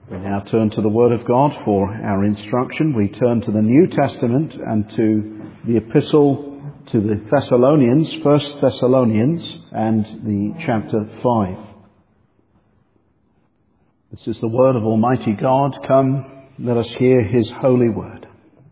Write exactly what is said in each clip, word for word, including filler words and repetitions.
We now turn to the Word of God for our instruction. We turn to the New Testament and to the Epistle to the Thessalonians, First Thessalonians, and the chapter five. This is the Word of Almighty God. Come, let us hear His holy Word.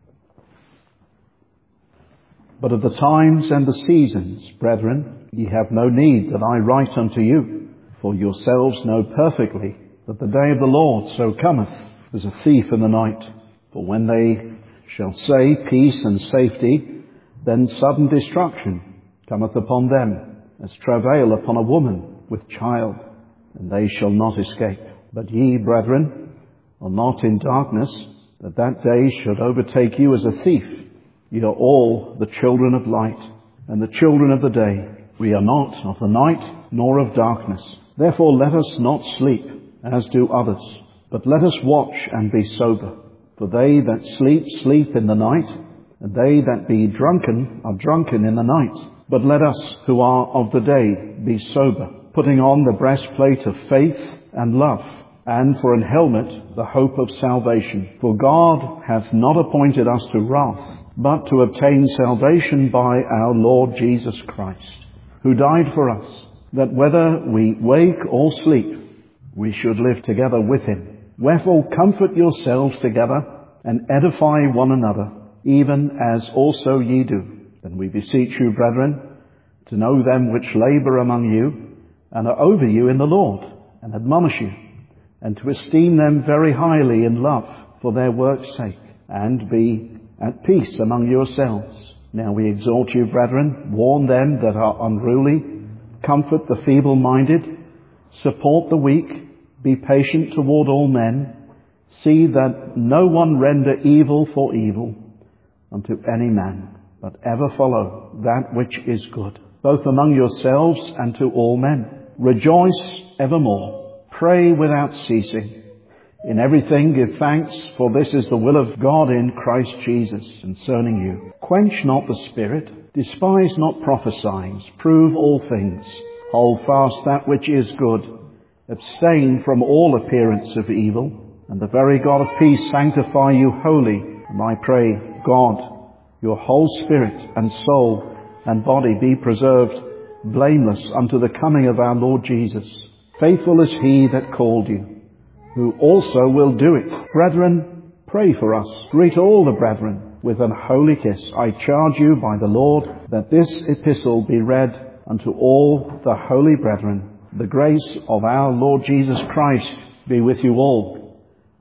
But of the times and the seasons, brethren, ye have no need that I write unto you, for yourselves know perfectly that the day of the Lord so cometh as a thief in the night. For when they shall say peace and safety, then sudden destruction cometh upon them, as travail upon a woman with child, and they shall not escape. But ye, brethren, are not in darkness, that that day should overtake you as a thief. Ye are all the children of light, and the children of the day. We are not of the night, nor of darkness. Therefore let us not sleep, as do others, but let us watch and be sober. For they that sleep, sleep in the night, and they that be drunken are drunken in the night. But let us, who are of the day, be sober, putting on the breastplate of faith and love, and for an helmet the hope of salvation. For God hath not appointed us to wrath, but to obtain salvation by our Lord Jesus Christ, who died for us, that whether we wake or sleep, we should live together with him. Wherefore comfort yourselves together, and edify one another, even as also ye do. Then we beseech you, brethren, to know them which labour among you, and are over you in the Lord, and admonish you, and to esteem them very highly in love for their work's sake, and be at peace among yourselves. Now we exhort you, brethren, warn them that are unruly, comfort the feeble-minded, support the weak, be patient toward all men, see that no one render evil for evil unto any man, but ever follow that which is good, both among yourselves and to all men. Rejoice evermore, pray without ceasing. In everything give thanks, for this is the will of God in Christ Jesus concerning you. Quench not the spirit, despise not prophesying, prove all things, hold fast that which is good, abstain from all appearance of evil, and the very God of peace sanctify you wholly. And I pray, God, your whole spirit and soul and body be preserved blameless unto the coming of our Lord Jesus. Faithful is he that called you, who also will do it. Brethren, pray for us. Greet all the brethren with an holy kiss. I charge you by the Lord that this epistle be read unto all the holy brethren. The grace of our Lord Jesus Christ be with you all.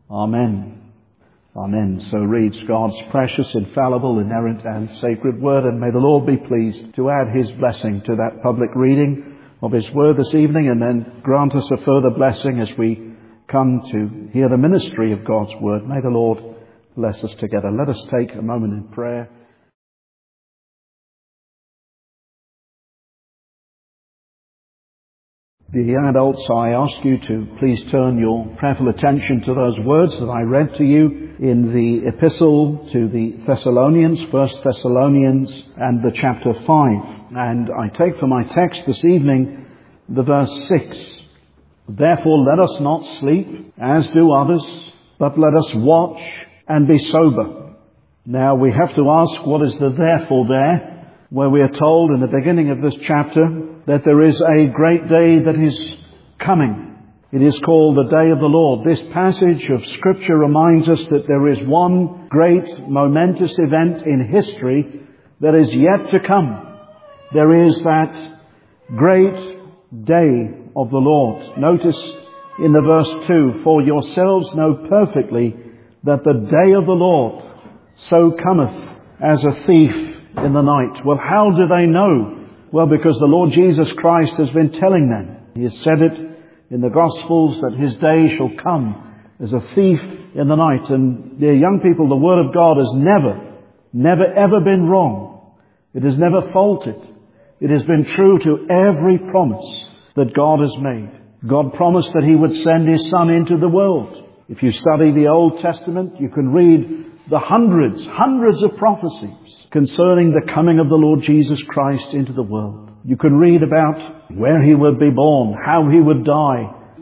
Amen. Amen. So reads God's precious, infallible, inerrant and sacred word, and may the Lord be pleased to add his blessing to that public reading of his word this evening, and then grant us a further blessing as we come to hear the ministry of God's word. May the Lord bless us together. Let us take a moment in prayer. The adults, I ask you to please turn your prayerful attention to those words that I read to you in the epistle to the Thessalonians, First Thessalonians, and the chapter five. And I take for my text this evening the verse six. Therefore let us not sleep, as do others, but let us watch and be sober. Now we have to ask, what is the therefore there? Where we are told in the beginning of this chapter that there is a great day that is coming. It is called the day of the Lord. This passage of Scripture reminds us that there is one great momentous event in history that is yet to come. There is that great day of the Lord. Notice in the verse two, for yourselves know perfectly that the day of the Lord so cometh as a thief in the night. Well, how do they know? Well, because the Lord Jesus Christ has been telling them. He has said it in the Gospels that his day shall come as a thief in the night. And dear young people, the Word of God has never, never ever been wrong. It has never faltered. It has been true to every promise that God has made. God promised that he would send his Son into the world. If you study the Old Testament, you can read the hundreds, hundreds of prophecies concerning the coming of the Lord Jesus Christ into the world. You can read about where he would be born, how he would die,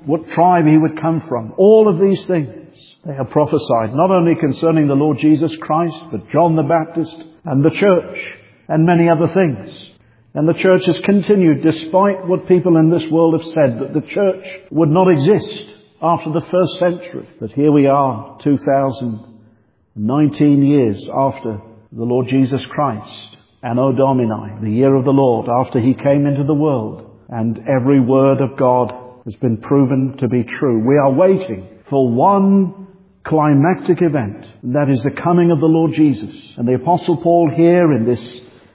what tribe he would come from. All of these things they have prophesied, not only concerning the Lord Jesus Christ, but John the Baptist and the church and many other things. And the church has continued, despite what people in this world have said, that the church would not exist after the first century. But here we are, two thousand nineteen years after the Lord Jesus Christ, Anno Domini, the year of the Lord, after he came into the world. And every word of God has been proven to be true. We are waiting for one climactic event, and that is the coming of the Lord Jesus. And the Apostle Paul here in this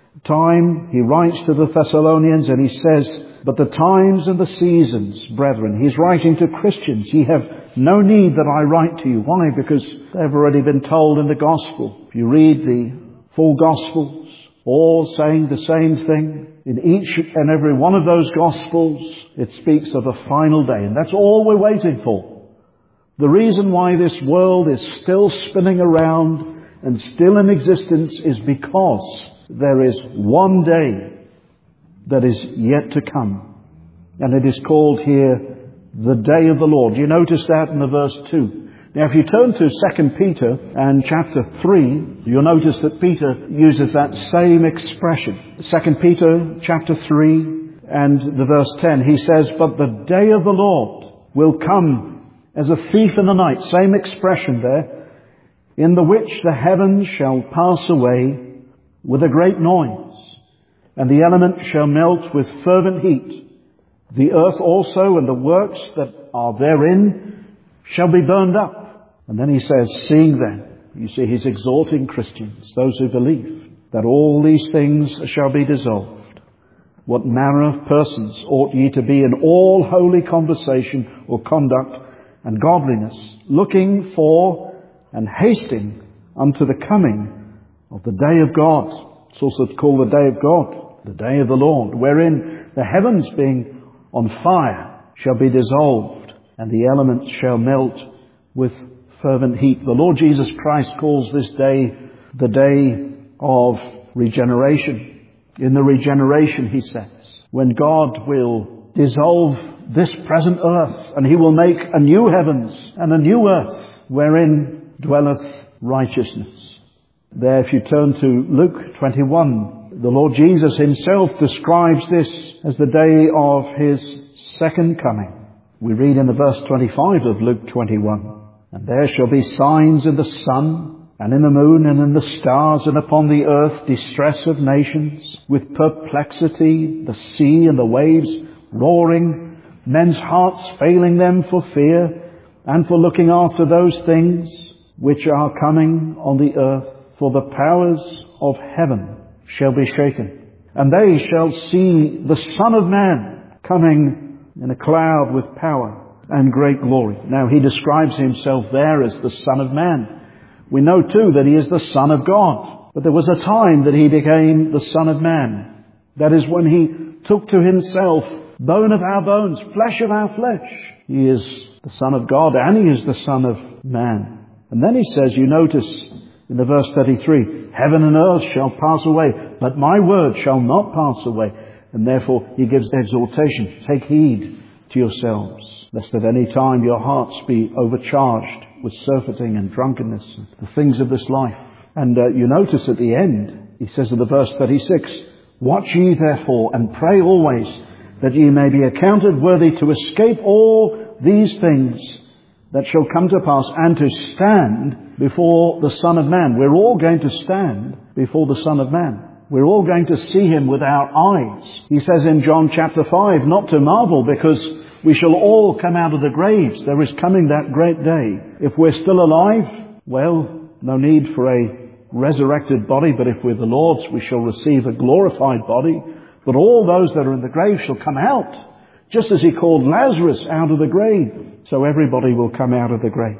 time, he writes to the Thessalonians and he says, but the times and the seasons, brethren, he's writing to Christians, ye have no need that I write to you. Why? Because they've already been told in the gospel. If you read the full gospels, all saying the same thing, in each and every one of those gospels, it speaks of a final day. And that's all we're waiting for. The reason why this world is still spinning around and still in existence is because there is one day that is yet to come. And it is called here the day of the Lord. You notice that in the verse two. Now if you turn to Second Peter and chapter three, you'll notice that Peter uses that same expression. Second Peter chapter three and the verse ten, he says, but the day of the Lord will come as a thief in the night. Same expression there. In the which the heavens shall pass away with a great noise, and the elements shall melt with fervent heat. The earth also and the works that are therein shall be burned up. And then he says, seeing then, you see, he's exhorting Christians, those who believe, that all these things shall be dissolved. What manner of persons ought ye to be in all holy conversation or conduct and godliness, looking for and hasting unto the coming of the day of God. It's also called the day of God, the day of the Lord, wherein the heavens being on fire shall be dissolved, and the elements shall melt with fervent heat. The Lord Jesus Christ calls this day the day of regeneration. In the regeneration, he says, when God will dissolve this present earth, and he will make a new heavens and a new earth, wherein dwelleth righteousness. There, if you turn to Luke twenty-one, the Lord Jesus himself describes this as the day of his second coming. We read in the verse twenty-five of Luke twenty-one, and there shall be signs in the sun, and in the moon, and in the stars, and upon the earth distress of nations, with perplexity, the sea and the waves roaring, men's hearts failing them for fear, and for looking after those things which are coming on the earth. For the powers of heaven shall be shaken, and they shall see the Son of Man coming in a cloud with power and great glory. Now he describes himself there as the Son of Man. We know too that he is the Son of God. But there was a time that he became the Son of Man. That is when he took to himself bone of our bones, flesh of our flesh. He is the Son of God and he is the Son of Man. And then he says, you notice in the verse thirty-three, heaven and earth shall pass away, but my word shall not pass away. And therefore he gives the exhortation, take heed to yourselves, lest at any time your hearts be overcharged with surfeiting and drunkenness, and the things of this life. And uh, you notice at the end, he says in the verse thirty-six, watch ye therefore and pray always, that ye may be accounted worthy to escape all these things that shall come to pass, and to stand before the Son of Man. We're all going to stand before the Son of Man. We're all going to see him with our eyes. He says in John chapter five, not to marvel, because we shall all come out of the graves. There is coming that great day. If we're still alive, well, no need for a resurrected body, but if we're the Lord's, we shall receive a glorified body. But all those that are in the grave shall come out, just as he called Lazarus out of the grave. So everybody will come out of the grave.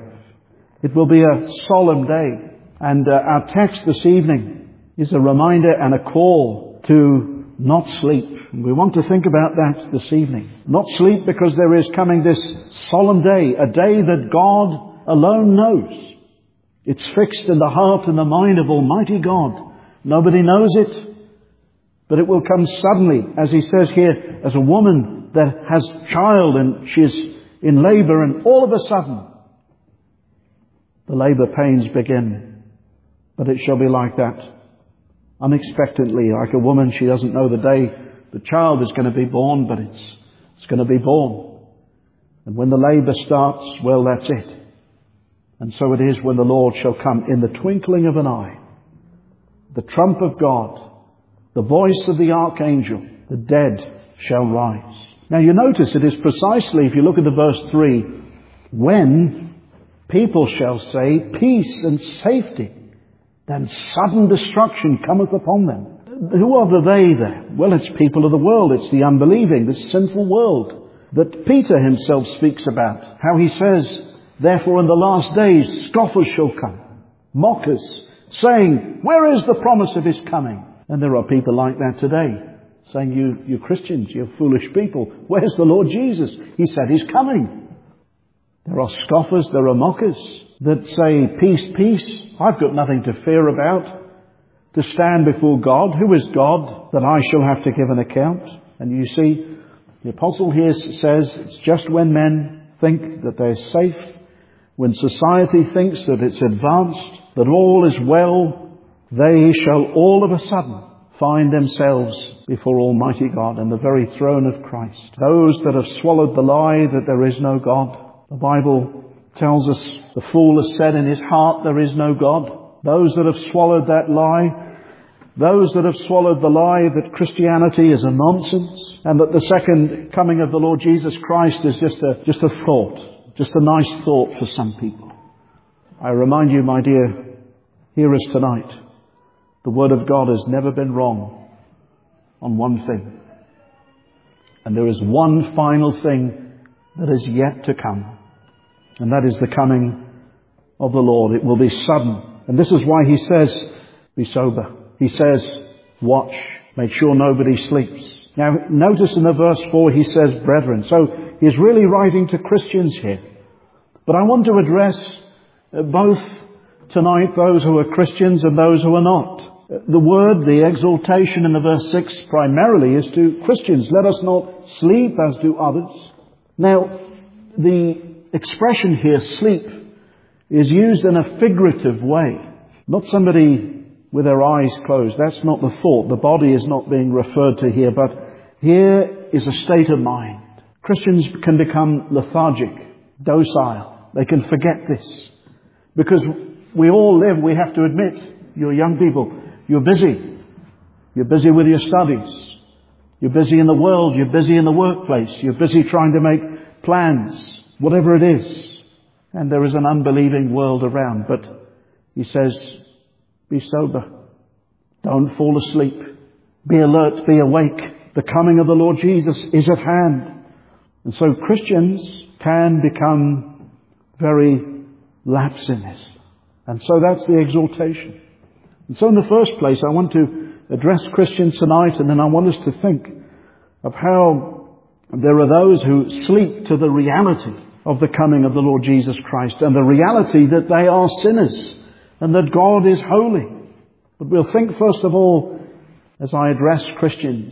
It will be a solemn day. And uh, our text this evening is a reminder and a call to not sleep. And we want to think about that this evening. Not sleep, because there is coming this solemn day, a day that God alone knows. It's fixed in the heart and the mind of Almighty God. Nobody knows it, but it will come suddenly, as he says here, as a woman that has child and she is in labour, and all of a sudden the labour pains begin. But it shall be like that, unexpectedly, like a woman. She doesn't know the day the child is going to be born, but it's, it's going to be born. And when the labour starts, well, that's it. And so it is when the Lord shall come in the twinkling of an eye. The trump of God, the voice of the archangel, the dead shall rise. Now you notice it is precisely, if you look at the verse three, when people shall say, peace and safety, then sudden destruction cometh upon them. Who are the they there? Well, it's people of the world. It's the unbelieving, this sinful world that Peter himself speaks about. How he says, therefore in the last days scoffers shall come, mockers, saying, where is the promise of his coming? And there are people like that today, saying, you, you Christians, you foolish people, where's the Lord Jesus? He said he's coming. There are scoffers, there are mockers that say, peace, peace, I've got nothing to fear about. To stand before God, who is God, that I shall have to give an account? And you see, the apostle here says, it's just when men think that they're safe, when society thinks that it's advanced, that all is well, they shall all of a sudden find themselves before Almighty God and the very throne of Christ. Those that have swallowed the lie that there is no God. The Bible tells us the fool has said in his heart there is no God. Those that have swallowed that lie, those that have swallowed the lie that Christianity is a nonsense and that the second coming of the Lord Jesus Christ is just a, just a thought, just a nice thought for some people. I remind you, my dear hearers tonight, the Word of God has never been wrong on one thing. And there is one final thing that is yet to come. And that is the coming of the Lord. It will be sudden. And this is why he says, be sober. He says, watch. Make sure nobody sleeps. Now, notice in the verse four, he says, brethren. So he's really writing to Christians here. But I want to address both tonight those who are Christians and those who are not. The word, the exhortation in the verse six primarily is to Christians. Let us not sleep as do others. Now, the expression here, sleep, is used in a figurative way. Not somebody with their eyes closed. That's not the thought. The body is not being referred to here. But here is a state of mind. Christians can become lethargic, docile. They can forget this. Because we all live, we have to admit, you're young people, you're busy. You're busy with your studies. You're busy in the world. You're busy in the workplace. You're busy trying to make plans, whatever it is. And there is an unbelieving world around. But he says, be sober. Don't fall asleep. Be alert. Be awake. The coming of the Lord Jesus is at hand. And so Christians can become very lax in this. And so that's the exhortation. And so in the first place, I want to address Christians tonight, and then I want us to think of how there are those who sleep to the reality of the coming of the Lord Jesus Christ and the reality that they are sinners and that God is holy. But we'll think first of all, as I address Christians,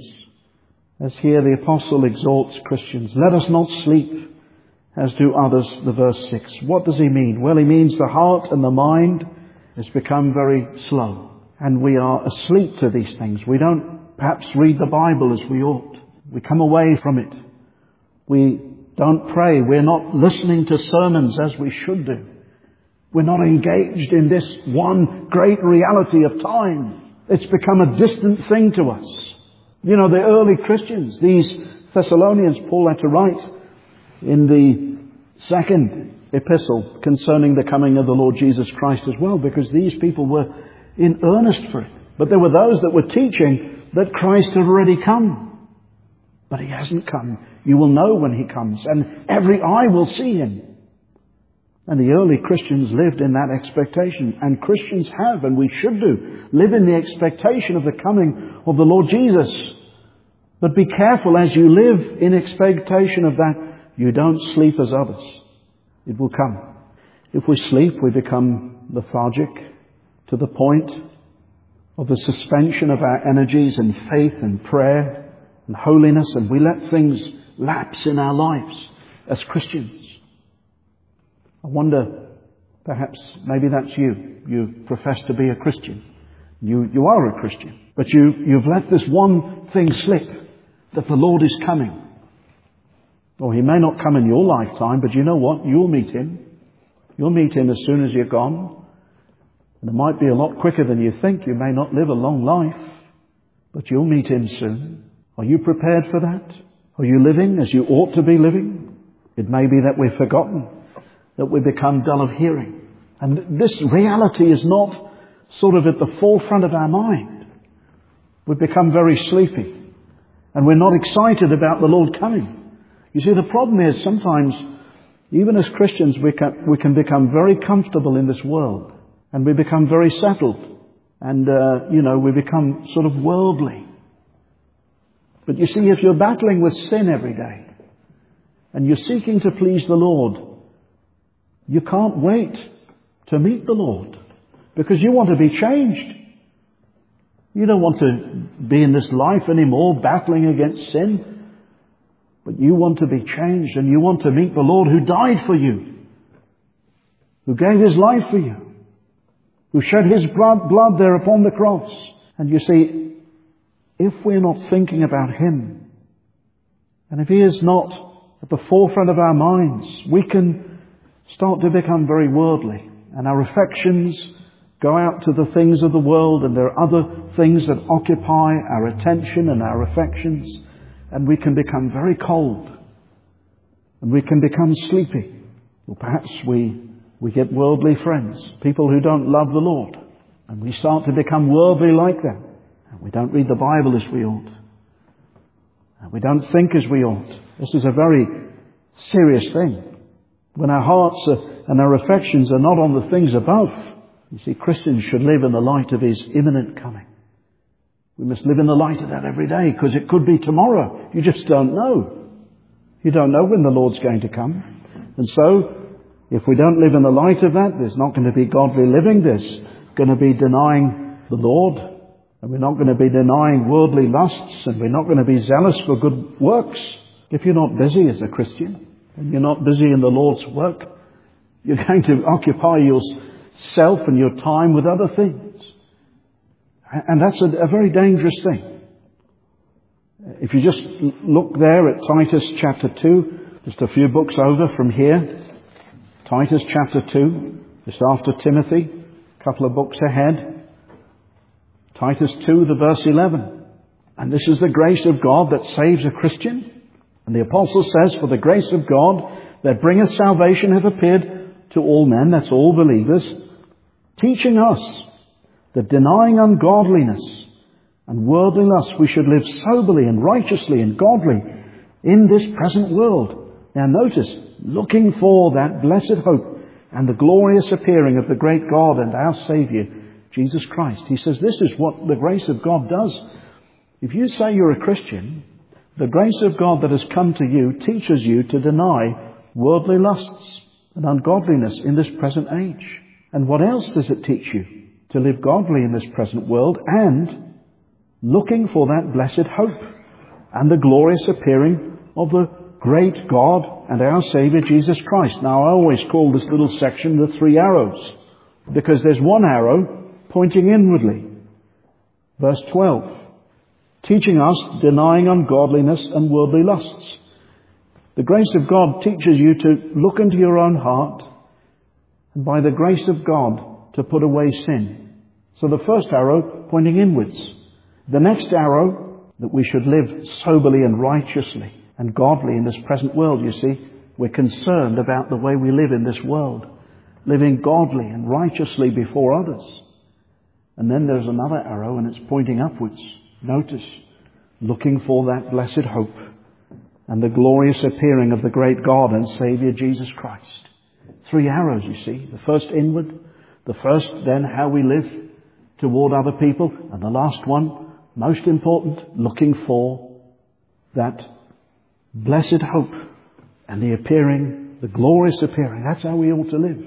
as here the apostle exhorts Christians, let us not sleep as do others, the verse six. What does he mean? Well, he means the heart and the mind has become very slow. And we are asleep to these things. We don't perhaps read the Bible as we ought. We come away from it. We don't pray. We're not listening to sermons as we should do. We're not engaged in this one great reality of time. It's become a distant thing to us. You know, the early Christians, these Thessalonians, Paul had to write in the second epistle concerning the coming of the Lord Jesus Christ as well, because these people were in earnest for it. But there were those that were teaching that Christ had already come. But he hasn't come. You will know when he comes, and every eye will see him. And the early Christians lived in that expectation. And Christians have, and we should do, live in the expectation of the coming of the Lord Jesus. But be careful as you live in expectation of that, you don't sleep as others. It will come. If we sleep, we become lethargic, to the point of the suspension of our energies in faith and prayer and holiness, and we let things lapse in our lives. as Christians. I wonder, perhaps, maybe that's you. You profess to be a Christian. You, you are a Christian. But you, you've let this one thing slip, that the Lord is coming. Or He may not come in your lifetime, but you know what? You'll meet Him. You'll meet Him as soon as you're gone. And it might be a lot quicker than you think. You may not live a long life, but you'll meet Him soon. Are you prepared for that? Are you living as you ought to be living? It may be that we've forgotten, that we become dull of hearing. And this reality is not sort of at the forefront of our mind. We've become very sleepy, and we're not excited about the Lord coming. You see, the problem is sometimes, even as Christians, we can, we can become very comfortable in this world, and we become very settled, and, uh, you know, we become sort of worldly. But you see, if you're battling with sin every day, and you're seeking to please the Lord, you can't wait to meet the Lord, because you want to be changed. You don't want to be in this life anymore battling against sin, but you want to be changed, and you want to meet the Lord who died for you, who gave His life for you, who shed His blood, blood there upon the cross. And you see, if we're not thinking about Him, and if He is not at the forefront of our minds, we can start to become very worldly, and our affections go out to the things of the world, and there are other things that occupy our attention and our affections, and we can become very cold, and we can become sleepy. Or perhaps we, we get worldly friends, people who don't love the Lord, and we start to become worldly like them. And we don't read the Bible as we ought, and we don't think as we ought. This is a very serious thing. When our hearts are, and our affections are not on the things above. You see, Christians should live in the light of His imminent coming. We must live in the light of that every day, because it could be tomorrow. You just don't know. You don't know when the Lord's going to come. And so, if we don't live in the light of that, there's not going to be godly living. There's going to be denying the Lord. And we're not going to be denying worldly lusts. And we're not going to be zealous for good works. If you're not busy as a Christian, and you're not busy in the Lord's work, you're going to occupy yourself and your time with other things. And that's a, a very dangerous thing. If you just look there at Titus chapter two, just a few books over from here, Titus chapter two, just after Timothy, a couple of books ahead, Titus two, the verse eleven. And this is the grace of God that saves a Christian. And the apostle says, for the grace of God that bringeth salvation hath appeared to all men, that's all believers, teaching us that denying ungodliness and worldly lust, we should live soberly and righteously and godly in this present world. Now notice, looking for that blessed hope and the glorious appearing of the great God and our Saviour, Jesus Christ. He says this is what the grace of God does. If you say you're a Christian, the grace of God that has come to you teaches you to deny worldly lusts and ungodliness in this present age. And what else does it teach you? To live godly in this present world and looking for that blessed hope and the glorious appearing of the great God and our Saviour Jesus Christ. Now I always call this little section the three arrows, because there's one arrow pointing inwardly. Verse twelve. Teaching us denying ungodliness and worldly lusts. The grace of God teaches you to look into your own heart, and by the grace of God to put away sin. So the first arrow pointing inwards. The next arrow, that we should live soberly and righteously and godly in this present world. You see, we're concerned about the way we live in this world, living godly and righteously before others. And then there's another arrow, and it's pointing upwards. Notice, looking for that blessed hope and the glorious appearing of the great God and Saviour Jesus Christ. Three arrows, you see. The first inward, the first then how we live toward other people, and the last one, most important, looking for that blessed hope and the appearing, the glorious appearing. That's how we ought to live,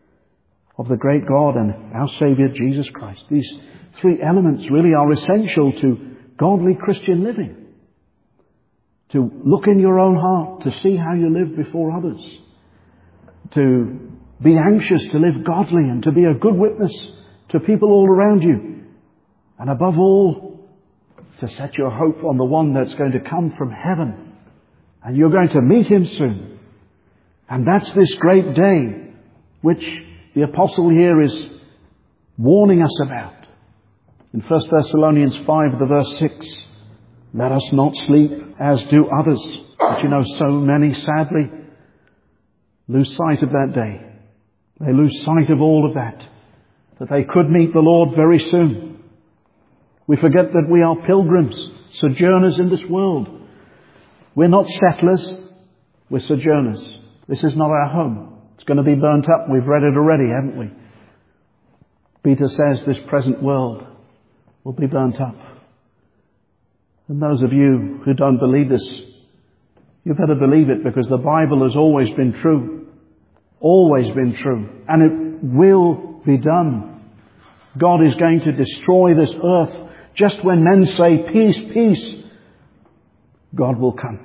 of the great God and our Saviour Jesus Christ. These three elements really are essential to godly Christian living. to look in your own heart, to see how you live before others, to be anxious to live godly and to be a good witness to people all around you. And above all, to set your hope on the one that's going to come from heaven. And you're going to meet him soon. And that's this great day which the apostle here is warning us about. In First Thessalonians five, the verse six, let us not sleep as do others. But you know, so many sadly lose sight of that day. They lose sight of all of that, that they could meet the Lord very soon. We forget that we are pilgrims, sojourners in this world. We're not settlers, we're sojourners. This is not our home. It's going to be burnt up. We've read it already, haven't we? Peter says this present world will be burnt up. And those of you who don't believe this, you better believe it, because the Bible has always been true. Always been true. And it will be done. God is going to destroy this earth. Just when men say peace, peace, God will come.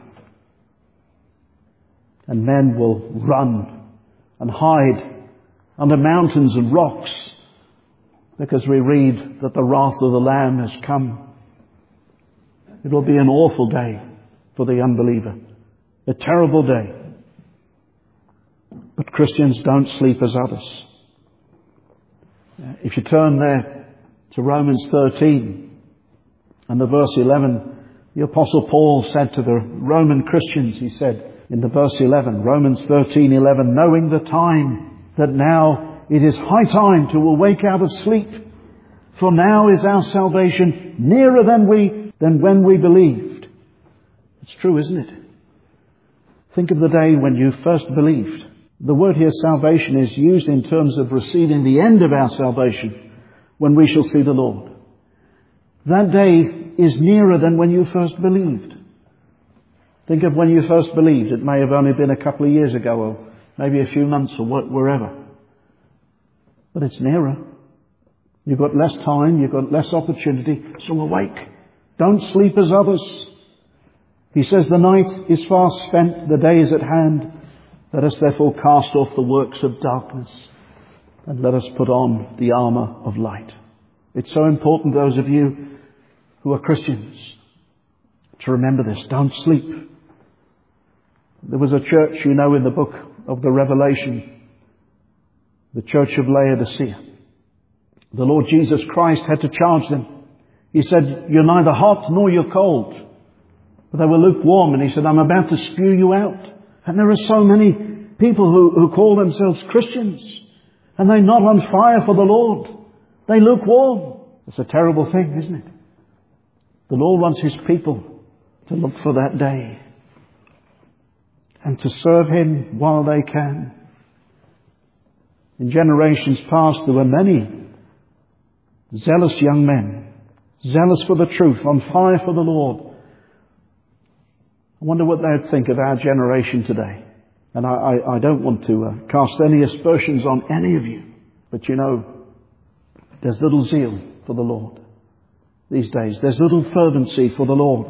And men will run and hide under mountains and rocks, because we read that the wrath of the Lamb has come. It will be an awful day for the unbeliever. A terrible day. But Christians don't sleep as others. If you turn there to Romans thirteen and the verse eleven, the Apostle Paul said to the Roman Christians, he said in the verse eleven, Romans thirteen eleven, knowing the time, that now it is high time to awake out of sleep. For now is our salvation nearer than we than when we believed. It's true, isn't it? Think of the day when you first believed. The word here, salvation, is used in terms of receiving the end of our salvation, when we shall see the Lord. That day is nearer than when you first believed. Think of when you first believed. It may have only been a couple of years ago, or maybe a few months, or wherever. But it's nearer. You've got less time, you've got less opportunity, so awake. Don't sleep as others. He says the night is fast spent, the day is at hand. Let us therefore cast off the works of darkness and let us put on the armour of light. It's so important, those of you who are Christians, to remember this. Don't sleep. There was a church, you know, in the book of the Revelation, the church of Laodicea. The Lord Jesus Christ had to charge them. He said, you're neither hot nor you're cold. But they were lukewarm, and he said, I'm about to spew you out. And there are so many people who, who call themselves Christians, and they're not on fire for the Lord. They're lukewarm. It's a terrible thing, isn't it? The Lord wants his people to look for that day and to serve him while they can. In generations past, there were many zealous young men, zealous for the truth, on fire for the Lord. I wonder what they'd think of our generation today. And I, I, I don't want to uh, cast any aspersions on any of you. But you know, there's little zeal for the Lord these days. There's little fervency for the Lord.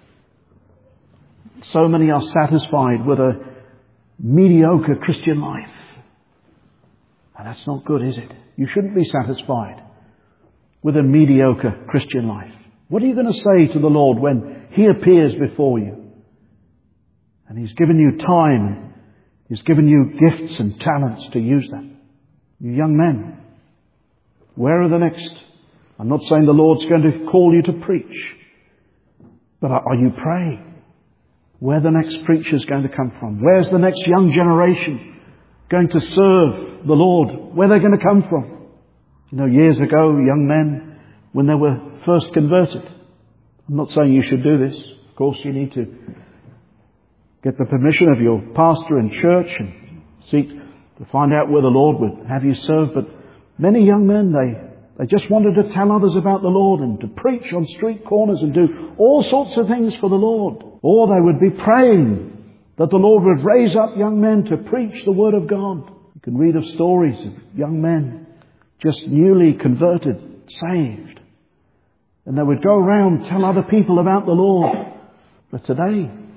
So many are satisfied with a mediocre Christian life. And that's not good, is it? You shouldn't be satisfied with a mediocre Christian life. What are you going to say to the Lord when he appears before you? And he's given you time. He's given you gifts and talents to use them. You young men, where are the next? I'm not saying the Lord's going to call you to preach. But are you praying? Where the next preacher's going to come from? Where's the next young generation going to serve the Lord? Where are they going to come from? You know, years ago, young men, when they were first converted. I'm not saying you should do this. Of course, you need to get the permission of your pastor and church and seek to find out where the Lord would have you serve. But many young men, they, they just wanted to tell others about the Lord and to preach on street corners and do all sorts of things for the Lord. Or they would be praying that the Lord would raise up young men to preach the Word of God. You can read of stories of young men just newly converted, saved. And they would go around, tell other people about the Lord. But today,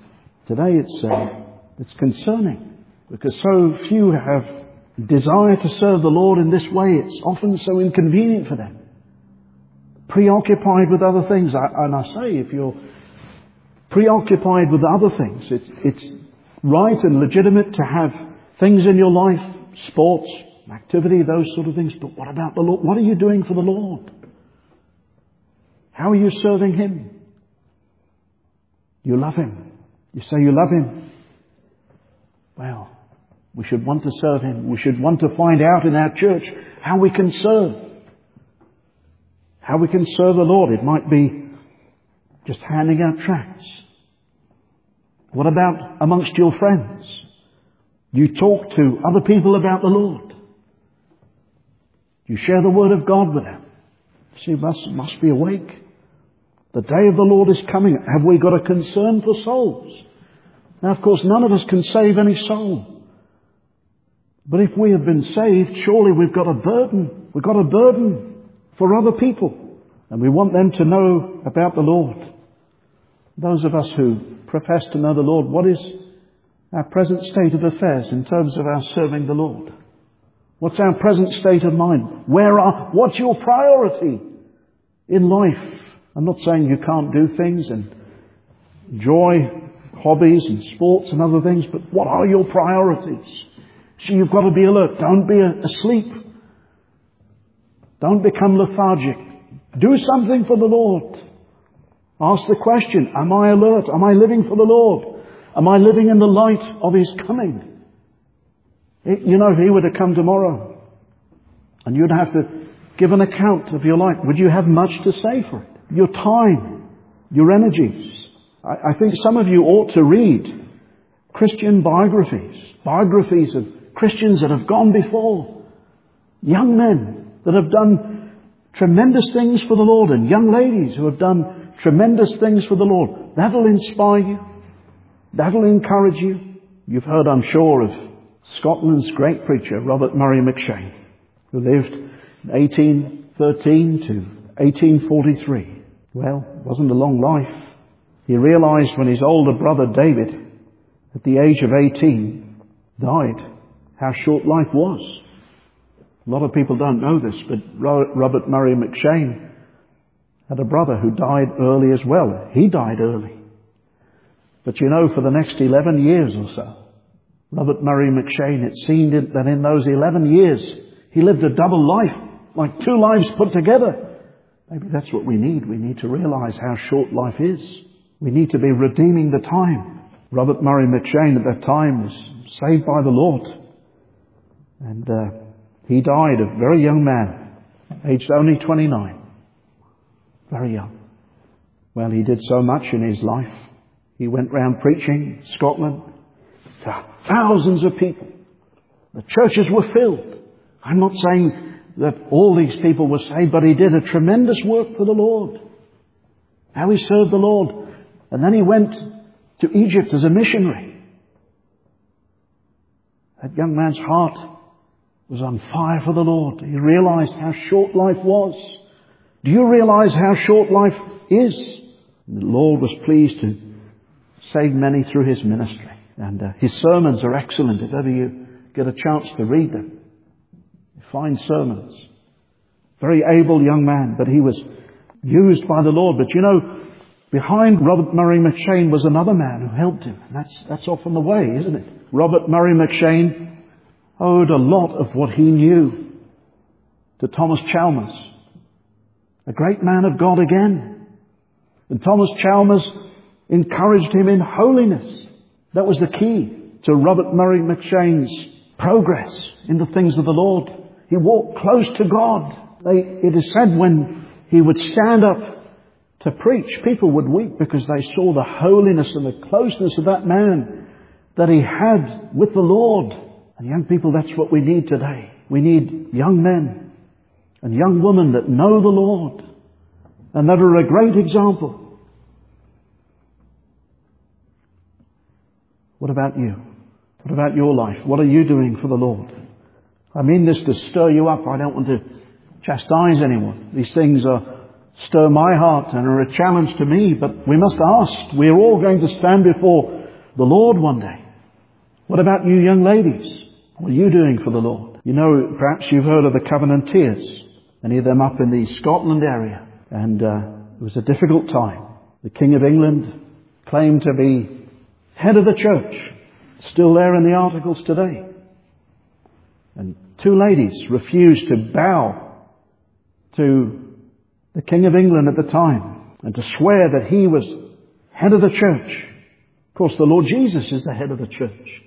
Today it's, uh, it's concerning because so few have desire to serve the Lord in this way. It's often so inconvenient for them. Preoccupied with other things. I, and I say, if you're preoccupied with other things, it's, it's right and legitimate to have things in your life, sports, activity, those sort of things. But what about the Lord? What are you doing for the Lord? How are you serving Him? You love Him. You say you love Him. Well, we should want to serve Him. We should want to find out in our church how we can serve. How we can serve the Lord. It might be just handing out tracts. What about amongst your friends? You talk to other people about the Lord. You share the Word of God with them. See, you must, must be awake. The day of the Lord is coming. Have we got a concern for souls? Now, of course, none of us can save any soul. But if we have been saved, surely we've got a burden. We've got a burden for other people. And we want them to know about the Lord. Those of us who profess to know the Lord, what is our present state of affairs in terms of our serving the Lord? What's our present state of mind? Where are, what's your priority in life? I'm not saying you can't do things and enjoy hobbies and sports and other things, but what are your priorities? So you've got to be alert. Don't be asleep. Don't become lethargic. Do something for the Lord. Ask the question, am I alert? Am I living for the Lord? Am I living in the light of His coming? It, you know, if He were to come tomorrow and you'd have to give an account of your life, would you have much to say for it? Your time, your energies. I, I think some of you ought to read Christian biographies, biographies of Christians that have gone before, young men that have done tremendous things for the Lord, and young ladies who have done tremendous things for the Lord. That'll inspire you. That'll encourage you. You've heard, I'm sure, of Scotland's great preacher, Robert Murray McCheyne, who lived in eighteen thirteen to eighteen forty-three. Well, it wasn't a long life. He realized when his older brother David, at the age of eighteen, died, how short life was. A lot of people don't know this, but Robert Murray McCheyne had a brother who died early as well. He died early. But you know, for the next eleven years or so, Robert Murray McCheyne, it seemed that in those eleven years, he lived a double life, like two lives put together. Maybe that's what we need. We need to realize how short life is. We need to be redeeming the time. Robert Murray McCheyne at that time was saved by the Lord. And uh, he died a very young man, aged only twenty-nine. Very young. Well, he did so much in his life. He went round preaching Scotland to thousands of people. The churches were filled. I'm not saying that all these people were saved, but he did a tremendous work for the Lord. How he served the Lord. And then he went to Egypt as a missionary. That young man's heart was on fire for the Lord. He realized how short life was. Do you realize how short life is? And the Lord was pleased to save many through his ministry. And uh, his sermons are excellent if ever you get a chance to read them. Fine sermons. Very able young man, but he was used by the Lord. But you know, behind Robert Murray McCheyne was another man who helped him. And that's, that's often the way, isn't it? Robert Murray McCheyne owed a lot of what he knew to Thomas Chalmers, a great man of God again. And Thomas Chalmers encouraged him in holiness. That was the key to Robert Murray McCheyne's progress in the things of the Lord. He walked close to God. They, it is said when he would stand up to preach, people would weep because they saw the holiness and the closeness of that man that he had with the Lord. And young people, that's what we need today. We need young men and young women that know the Lord and that are a great example. What about you? What about your life? What are you doing for the Lord? I mean this to stir you up. I don't want to chastise anyone. These things are stir my heart and are a challenge to me, but we must ask. We're all going to stand before the Lord one day? What about you young ladies? What are you doing for the Lord? You know, perhaps you've heard of the Covenanteers. Many of them up in the Scotland area. And uh, it was a difficult time. The King of England claimed to be head of the church. Still there in the articles today. And two ladies refused to bow to the King of England at the time and to swear that he was head of the church. Of course, the Lord Jesus is the head of the church.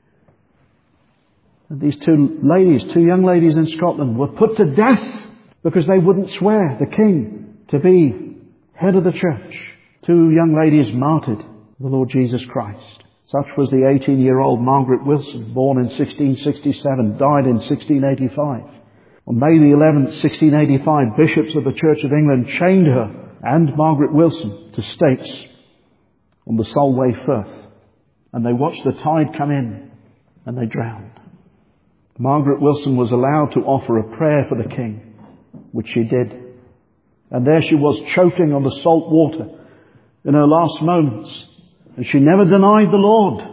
And these two ladies, two young ladies in Scotland, were put to death because they wouldn't swear the King to be head of the church. Two young ladies martyred the Lord Jesus Christ. Such was the eighteen-year-old Margaret Wilson, born in sixteen sixty-seven, died in sixteen eighty-five. On May the eleventh, sixteen eighty-five, bishops of the Church of England chained her and Margaret Wilson to stakes on the Solway Firth. And they watched the tide come in and they drowned. Margaret Wilson was allowed to offer a prayer for the King, which she did. And there she was, choking on the salt water in her last moments. And she never denied the Lord.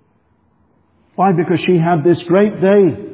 Why? Because she had this great day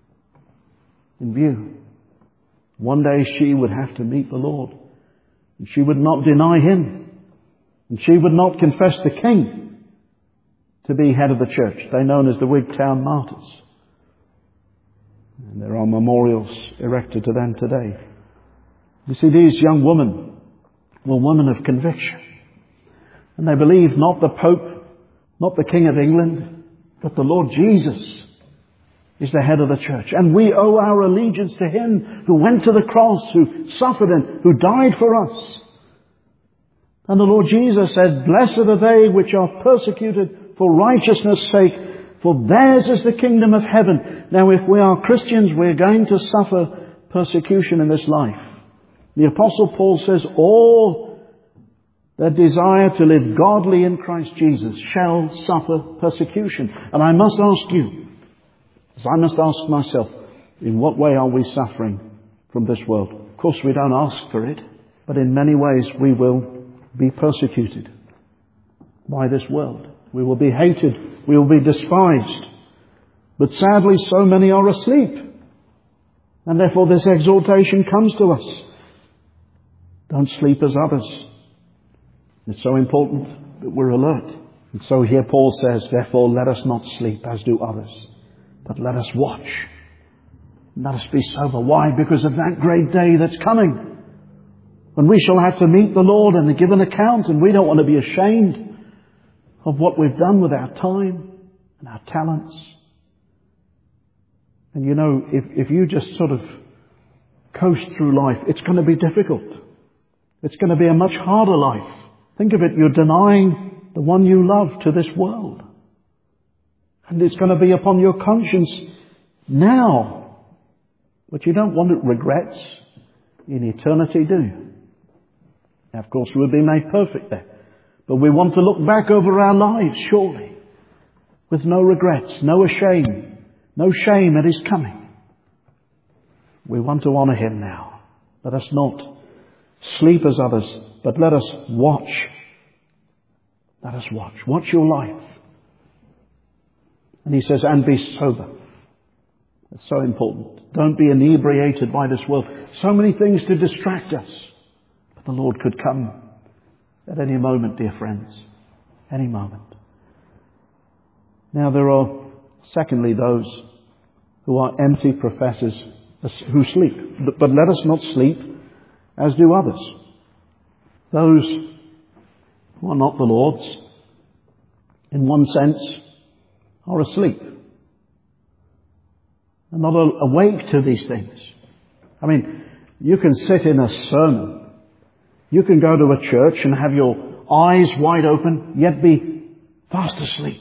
in view. One day she would have to meet the Lord. And she would not deny Him. And she would not confess the King to be head of the church. They're known as the Wigtown Martyrs. And there are memorials erected to them today. You see, these young women were women of conviction. And they believed not the Pope, not the King of England, but the Lord Jesus is the head of the church. And we owe our allegiance to Him who went to the cross, who suffered and who died for us. And the Lord Jesus said, "Blessed are they which are persecuted for righteousness' sake, for theirs is the kingdom of heaven." Now, if we are Christians, we're going to suffer persecution in this life. The Apostle Paul says, all that desire to live godly in Christ Jesus shall suffer persecution. And I must ask you, as I must ask myself, in what way are we suffering from this world? Of course, we don't ask for it, but in many ways we will be persecuted by this world. We will be hated. We will be despised. But sadly, so many are asleep. And therefore this exhortation comes to us. Don't sleep as others. It's so important that we're alert. And so here Paul says, therefore let us not sleep as do others, but let us watch. Let us be sober. Why? Because of that great day that's coming, when we shall have to meet the Lord and give an account, and we don't want to be ashamed of what we've done with our time and our talents. And you know, if, if you just sort of coast through life, it's going to be difficult. It's going to be a much harder life. Think of it, you're denying the one you love to this world. And it's going to be upon your conscience now. But you don't want regrets in eternity, do you? Now, of course, we'll be made perfect there. But we want to look back over our lives, surely, with no regrets, no shame, no shame at His coming. We want to honour Him now. Let us not sleep as others, but let us watch. Let us watch. Watch your life. And he says, and be sober. It's so important. Don't be inebriated by this world. So many things to distract us. But the Lord could come at any moment, dear friends. Any moment. Now there are, secondly, those who are empty professors who sleep. But let us not sleep as do others. Those who are not the Lord's, in one sense, are asleep. They're not awake to these things. I mean, you can sit in a sermon. You can go to a church and have your eyes wide open, yet be fast asleep.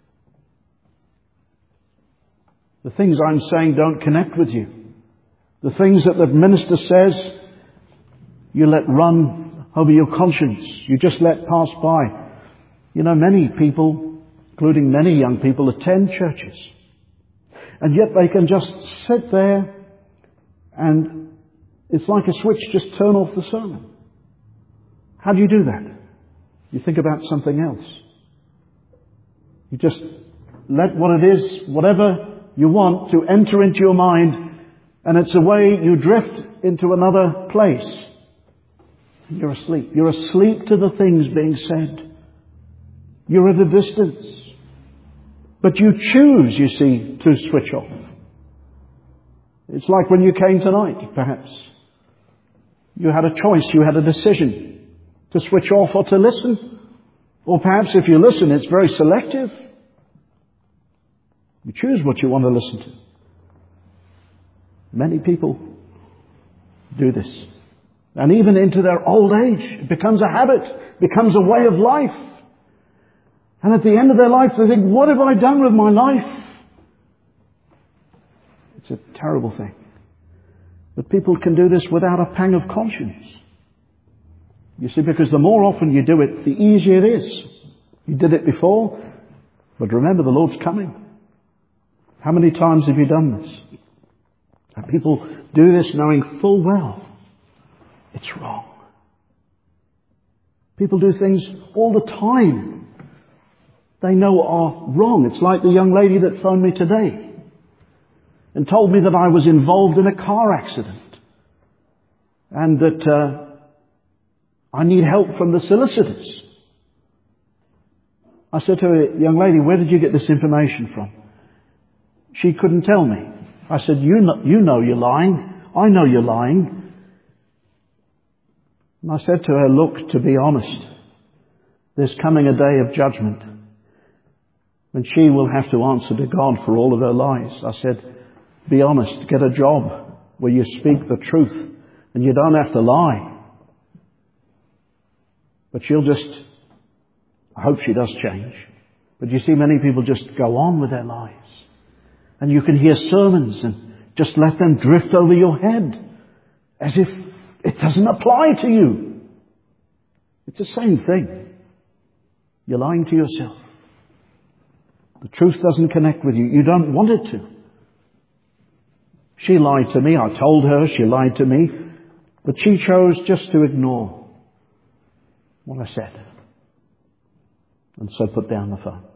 The things I'm saying don't connect with you. The things that the minister says, you let run over your conscience. You just let pass by. You know, many people, including many young people, attend churches. And yet they can just sit there and it's like a switch, just turn off the sermon. How do you do that? You think about something else. You just let what it is, whatever you want, to enter into your mind, and it's a way you drift into another place. You're asleep. You're asleep to the things being said. You're at a distance. But you choose, you see, to switch off. It's like when you came tonight, perhaps. You had a choice, you had a decision to switch off or to listen. Or perhaps if you listen, it's very selective. You choose what you want to listen to. Many people do this. And even into their old age, it becomes a habit, becomes a way of life. And at the end of their life, they think, what have I done with my life? It's a terrible thing. But people can do this without a pang of conscience. You see, because the more often you do it, the easier it is. You did it before, but remember, the Lord's coming. How many times have you done this? And people do this knowing full well it's wrong. People do things all the time they know are wrong. It's like the young lady that phoned me today and told me that I was involved in a car accident and that uh, I need help from the solicitors. I said to her, young lady, where did you get this information from? She couldn't tell me. I said, you know, you know you're lying. I know you're lying. And I said to her, look, to be honest, there's coming a day of judgment when she will have to answer to God for all of her lies. I said, be honest, get a job where you speak the truth and you don't have to lie. But she'll just, I hope she does change. But you see, many people just go on with their lives. And you can hear sermons and just let them drift over your head as if it doesn't apply to you. It's the same thing. You're lying to yourself. The truth doesn't connect with you. You don't want it to. She lied to me. I told her she lied to me. But she chose just to ignore what I said. And so put down the phone.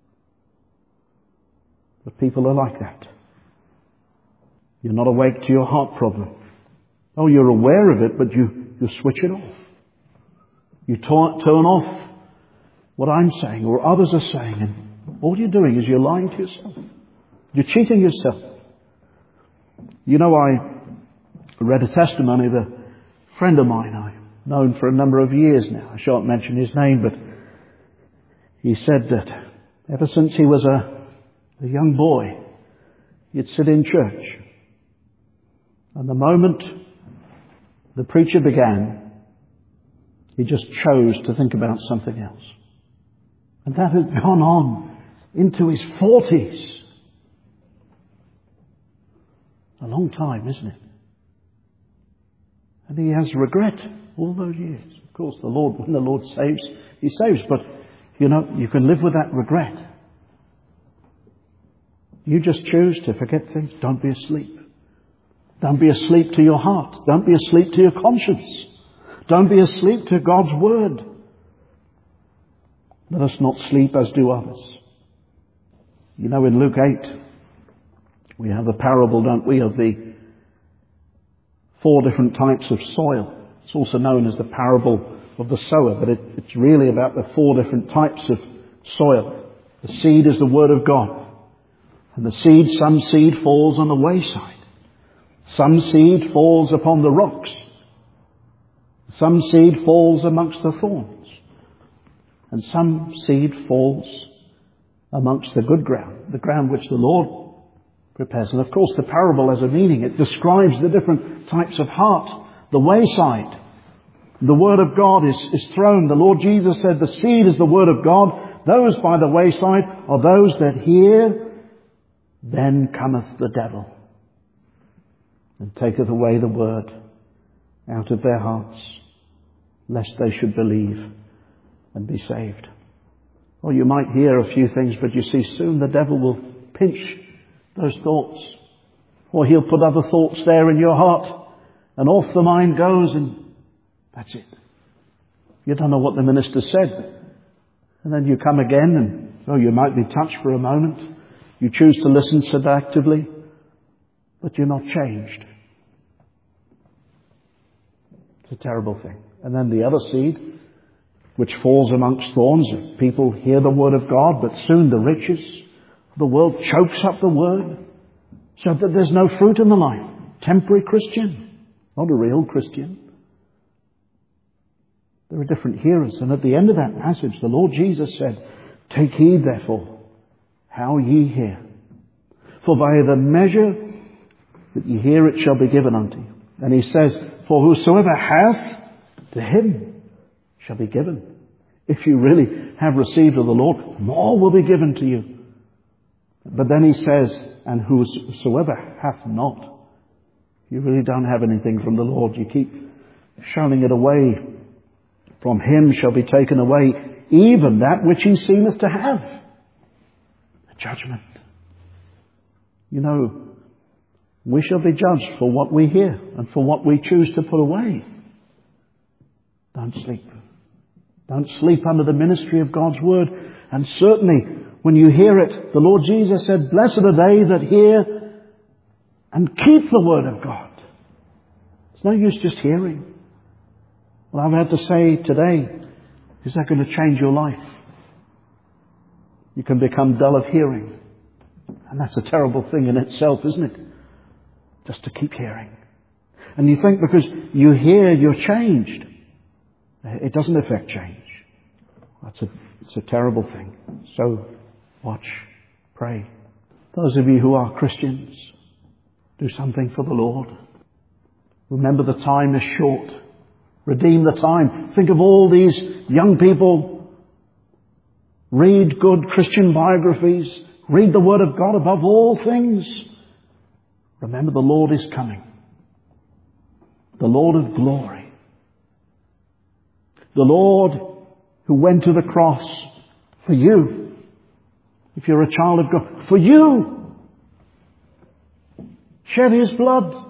But people are like that. You're not awake to your heart problem. Oh, you're aware of it, but you, you switch it off. You t- turn off what I'm saying or others are saying, and all you're doing is you're lying to yourself. You're cheating yourself. You know, I read a testimony of a friend of mine I've known for a number of years now. I shan't mention his name, but he said that ever since he was a, a young boy, he'd sit in church. And the moment the preacher began, he just chose to think about something else. And that has gone on into his forties. A long time, isn't it? And he has regret all those years. Of course, the Lord, when the Lord saves, He saves. But, you know, you can live with that regret. You just choose to forget things. Don't be asleep. Don't be asleep to your heart. Don't be asleep to your conscience. Don't be asleep to God's Word. Let us not sleep as do others. You know, in Luke eight, we have a parable, don't we, of the four different types of soil. It's also known as the parable of the sower, but it, it's really about the four different types of soil. The seed is the Word of God. And the seed, some seed falls on the wayside. Some seed falls upon the rocks. Some seed falls amongst the thorns. And some seed falls amongst the good ground, the ground which the Lord prepares. And of course the parable has a meaning. It describes the different types of heart. The wayside. The Word of God is, is thrown. The Lord Jesus said the seed is the Word of God. Those by the wayside are those that hear. Then cometh the devil and taketh away the word out of their hearts, lest they should believe and be saved. Or you might hear a few things, but you see, soon the devil will pinch those thoughts. Or he'll put other thoughts there in your heart, and off the mind goes, and that's it. You don't know what the minister said. And then you come again and, oh, you might be touched for a moment. You choose to listen seductively, but you're not changed. It's a terrible thing. And then the other seed, which falls amongst thorns, people hear the word of God, but soon the riches of the world chokes up the word, so that there's no fruit in the life. Temporary Christian, not a real Christian. There are different hearers. And at the end of that passage, the Lord Jesus said, "Take heed, therefore, how ye hear. For by the measure that ye hear, it shall be given unto you." And he says, "For whosoever hath, to him shall be given." If you really have received of the Lord, more will be given to you. But then he says, "And whosoever hath not," you really don't have anything from the Lord. You keep shunning it away. "From him shall be taken away even that which he seemeth to have." The judgment. You know, we shall be judged for what we hear and for what we choose to put away. Don't sleep. Don't sleep under the ministry of God's word. And certainly, when you hear it, the Lord Jesus said, "Blessed are they that hear and keep the word of God." It's no use just hearing. Well, I've had to say today, is that going to change your life? You can become dull of hearing. And that's a terrible thing in itself, isn't it? Just to keep hearing. And you think because you hear, you're changed. It doesn't affect change. That's a, it's a terrible thing. So, watch, pray. Those of you who are Christians, do something for the Lord. Remember the time is short. Redeem the time. Think of all these young people. Read good Christian biographies. Read the Word of God above all things. Remember the Lord is coming. The Lord of glory. The Lord who went to the cross for you. If you're a child of God, for you. Shed His blood.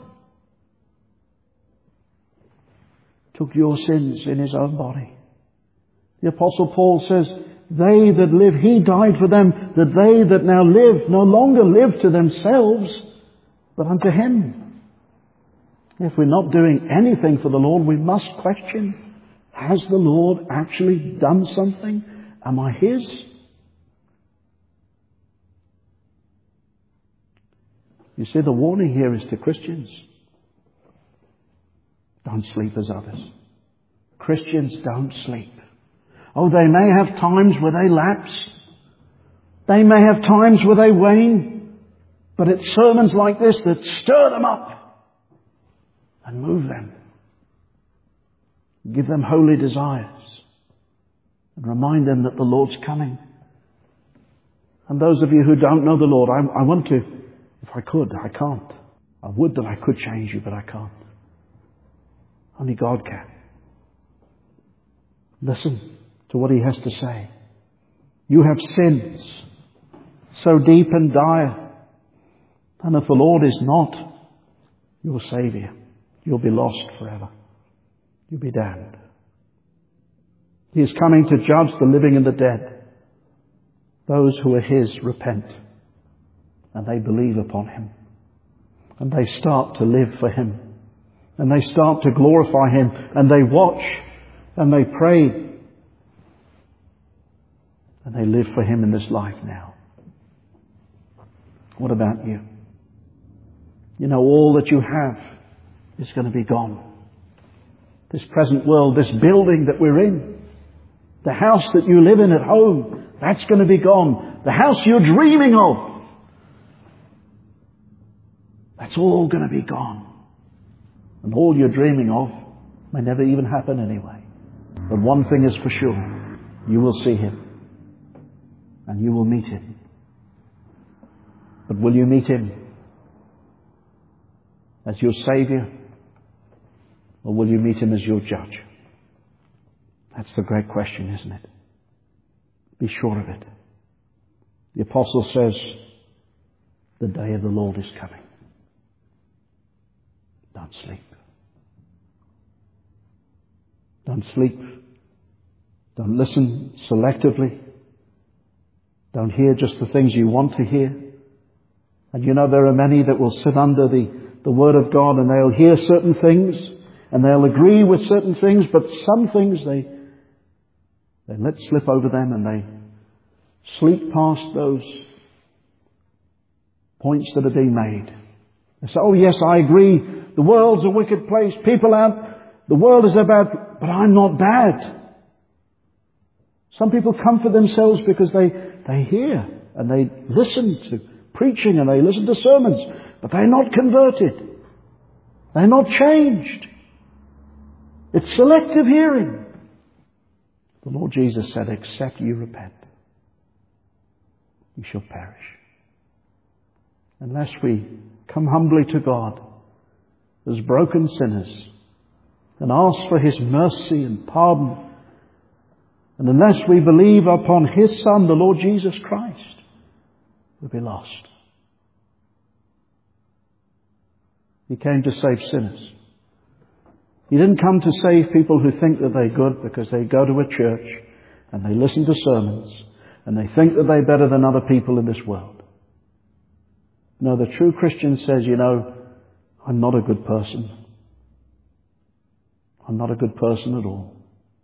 Took your sins in His own body. The Apostle Paul says, "They that live, He died for them, that they that now live no longer live to themselves, but unto Him." If we're not doing anything for the Lord, we must question, has the Lord actually done something? Am I His? You see, the warning here is to Christians. Don't sleep as others. Christians don't sleep. Oh, they may have times where they lapse. They may have times where they wane. But it's sermons like this that stir them up and move them. Give them holy desires. And remind them that the Lord's coming. And those of you who don't know the Lord, I, I want to, if I could, I can't. I would that I could change you, but I can't. Only God can. Listen to what He has to say. You have sins so deep and dire. And if the Lord is not your Saviour, you'll be lost forever. You'll be damned. He is coming to judge the living and the dead. Those who are His repent. And they believe upon Him. And they start to live for Him. And they start to glorify Him. And they watch. And they pray. And they live for Him in this life now. What about you? You know, all that you have is going to be gone. This present world, this building that we're in, the house that you live in at home, that's going to be gone. The house you're dreaming of, that's all going to be gone. And all you're dreaming of may never even happen anyway. But one thing is for sure. You will see Him. And you will meet Him. But will you meet Him as your Saviour? Or will you meet Him as your judge? That's the great question, isn't it? Be sure of it. The Apostle says, the day of the Lord is coming. Don't sleep. Don't sleep. Don't listen selectively. Don't hear just the things you want to hear. And you know, there are many that will sit under the, the Word of God and they'll hear certain things and they'll agree with certain things, but some things they, they let slip over them and they sleep past those points that are being made. They say, oh yes, I agree. The world's a wicked place. People out, the world is about, but I'm not bad. Some people comfort themselves because they, they hear and they listen to preaching and they listen to sermons, but they're not converted. They're not changed. It's selective hearing. The Lord Jesus said, except you repent, you shall perish. Unless we come humbly to God as broken sinners and ask for His mercy and pardon, and unless we believe upon His Son, the Lord Jesus Christ, we'll be lost. He came to save sinners. He didn't come to save people who think that they're good because they go to a church and they listen to sermons and they think that they're better than other people in this world. No, the true Christian says, you know, I'm not a good person. I'm not a good person at all.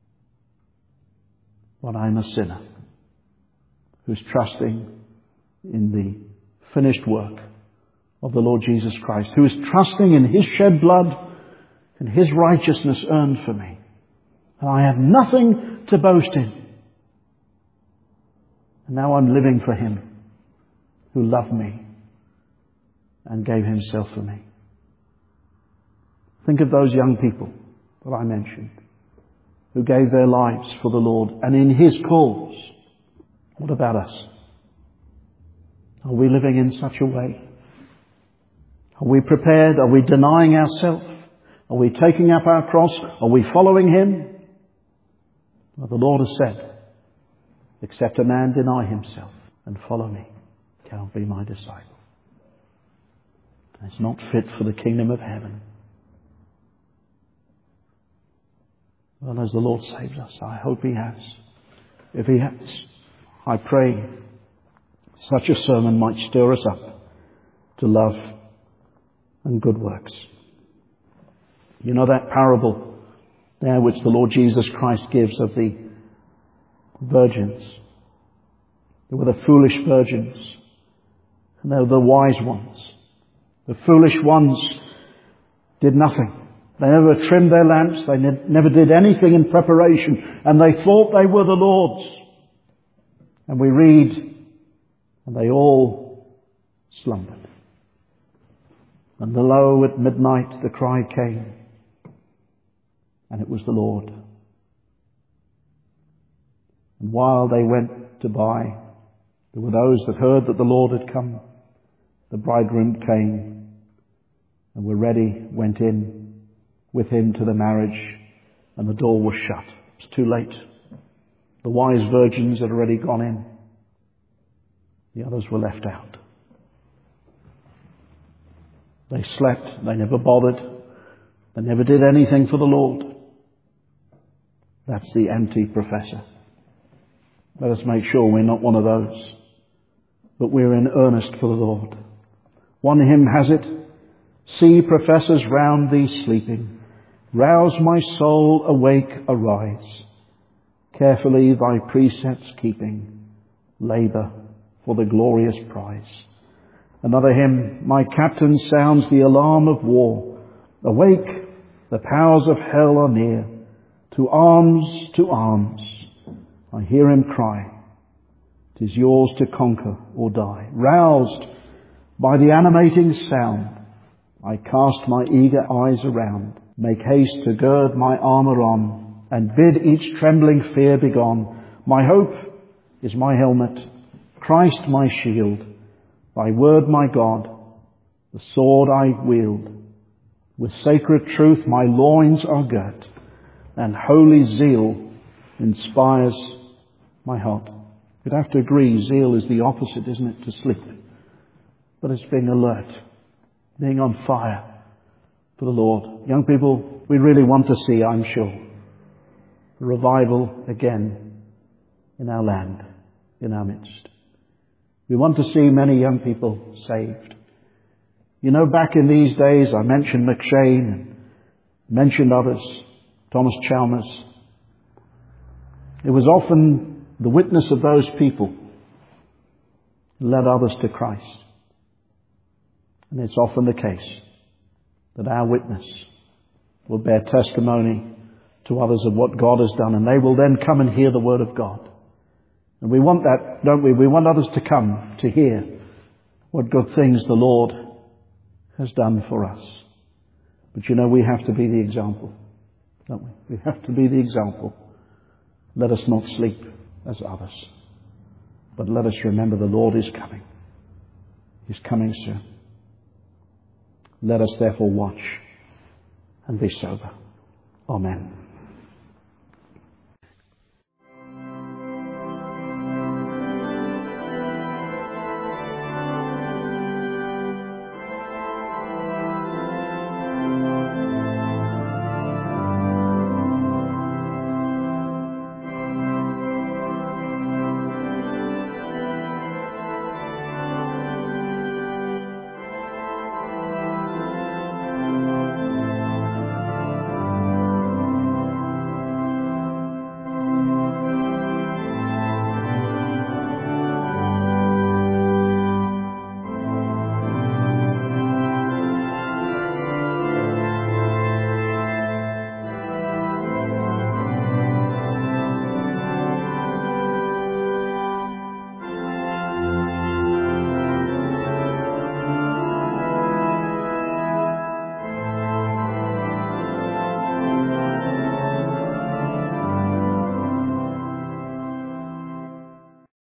But I'm a sinner who's trusting in the finished work of the Lord Jesus Christ, who is trusting in His shed blood and His righteousness earned for me. And I have nothing to boast in. And now I'm living for Him who loved me and gave Himself for me. Think of those young people that I mentioned who gave their lives for the Lord and in His cause. What about us? Are we living in such a way? Are we prepared? Are we denying ourselves? Are we taking up our cross? Are we following Him? Well, the Lord has said, except a man deny himself and follow me, cannot be my disciple. It's not fit for the kingdom of heaven. Well, as the Lord saves us, I hope He has. If He has, I pray such a sermon might stir us up to love and good works. You know that parable there which the Lord Jesus Christ gives of the virgins. There were the foolish virgins and there were the wise ones. The foolish ones did nothing. They never trimmed their lamps. They ne- never did anything in preparation. And they thought they were the Lord's. And we read, and they all slumbered. And lo, at midnight the cry came, and it was the Lord. And while they went to buy, there were those that heard that the Lord had come. The bridegroom came, and were ready, went in with Him to the marriage, and the door was shut. It was too late. The wise virgins had already gone in. The others were left out. They slept. They never bothered. They never did anything for the Lord. That's the empty professor. Let us make sure we're not one of those, but we're in earnest for the Lord. One hymn has it, see professors round thee sleeping. Rouse my soul, awake, arise. Carefully thy precepts keeping. Labour for the glorious prize. Another hymn, my captain sounds the alarm of war. Awake, the powers of hell are near. To arms, to arms. I hear him cry. 'Tis yours to conquer or die. Roused by the animating sound, I cast my eager eyes around. Make haste to gird my armour on, and bid each trembling fear begone. My hope is my helmet, Christ my shield, thy word my God, the sword I wield. With sacred truth my loins are girt, and holy zeal inspires my heart. You'd have to agree, zeal is the opposite, isn't it, to sleep? But it's being alert, being on fire for the Lord. Young people, we really want to see, I'm sure, revival again in our land, in our midst. We want to see many young people saved. You know, back in these days, I mentioned McShane and mentioned others, Thomas Chalmers. It was often the witness of those people that led others to Christ. And it's often the case that our witness will bear testimony to others of what God has done, and they will then come and hear the word of God. And we want that, don't we? We want others to come to hear what good things the Lord has done for us. But you know, we have to be the example, don't we? We have to be the example. Let us not sleep as others, but let us remember the Lord is coming. He's coming soon. Let us therefore watch and be sober. Amen.